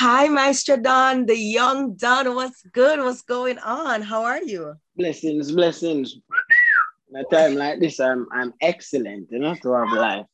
Hi, Maestro Don, the young Don. What's good? What's going on? How are you? Blessings, blessings. In a time like this, I'm excellent, to have life.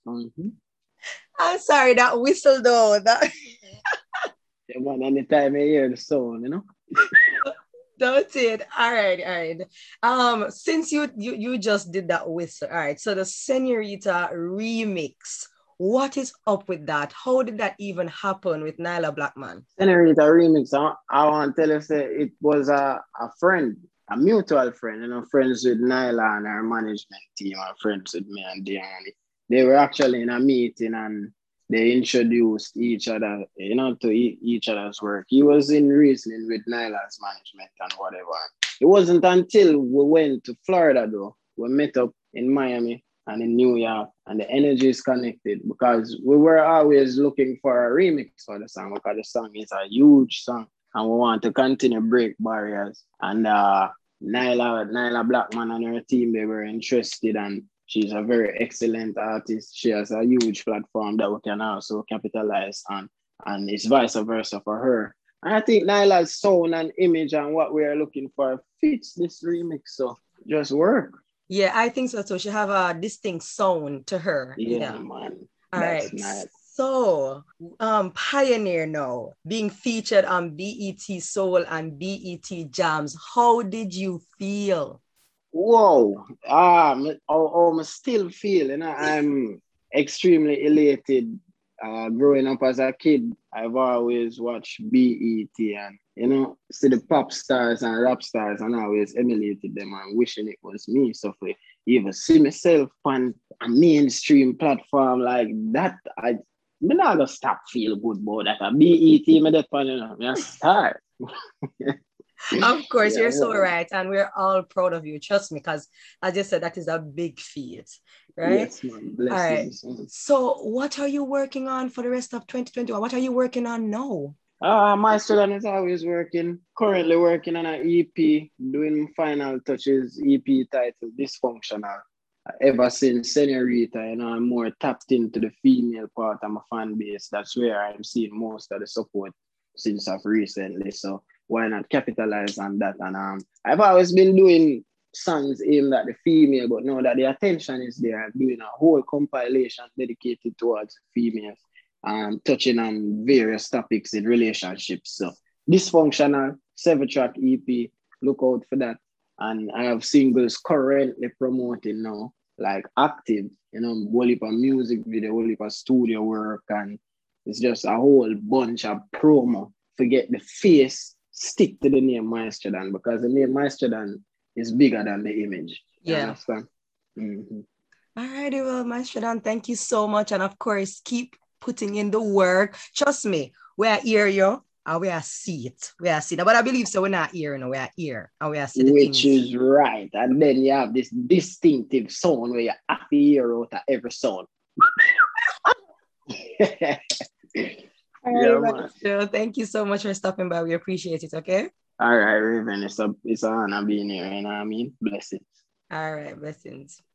I'm sorry, that whistle though. That Yeah, man, anytime I hear the sound. that's it. All right, all right. Since you just did that whistle, all right. So the Senorita remix. What is up with that? How did that even happen with Nyla Blackman? Senorita remix. I want to tell you, say it was a friend, a mutual friend, friends with Nyla and her management team, and friends with me and Diane. They were actually in a meeting and they introduced each other, to each other's work. He was in reasoning with Nyla's management and whatever. It wasn't until we went to Florida, though, we met up in Miami and in New York, and the energy is connected because we were always looking for a remix for the song because the song is a huge song and we want to continue break barriers. And Nyla Blackman and her team, they were interested, and she's a very excellent artist. She has a huge platform that we can also capitalize on, and it's vice versa for her. And I think Nyla's sound and image and what we are looking for fits this remix, so just work. Yeah, I think so too. She have a distinct sound to her. Yeah, Yeah. man. All That's right. nice. So, Pioneer now being featured on BET Soul and BET Jams. How did you feel? Whoa. I still feel, I'm extremely elated. Growing up as a kid, I've always watched BET and, see the pop stars and rap stars and always emulated them and wishing it was me. So for even see myself on a mainstream platform like that, I'm not gonna stop feel good about that. A BET, me that one, me a star. Of course, Yeah, you're so yeah. right. And we're all proud of you. Trust me, because as you said, that is a big feat, right? Yes, man. All right. Blessings. So, what are you working on for the rest of 2021? What are you working on now? My student is always working, currently working on an EP, doing final touches, EP titled Dysfunctional. Ever since Senorita, I'm more tapped into the female part of my fan base. That's where I'm seeing most of the support since of recently. So why not capitalize on that? And I've always been doing songs aimed at the female, but now that the attention is there, I'm doing a whole compilation dedicated towards females, touching on various topics in relationships. So Dysfunctional, 7-track EP, look out for that. And I have singles currently promoting now, like active, whole heap of music video, whole heap of studio work, and it's just a whole bunch of promo. Forget the face, stick to the name Maestrodon because the name Maestrodon is bigger than the image. You Yeah. understand? Mm-hmm. All righty, well, Master Dan, thank you so much. And of course, keep putting in the work. Trust me, we are here, yo, and we are see it. We are see that. But I believe so. We're not here, we are here, and we are see the Which things. is right. And then you have this distinctive sound where you have to hear out of every sound. All Yeah, right, man. Maestro. Thank you so much for stopping by. We appreciate it, okay? All right, Raven. It's an honor being here, you know what I mean? Blessings. All right, blessings.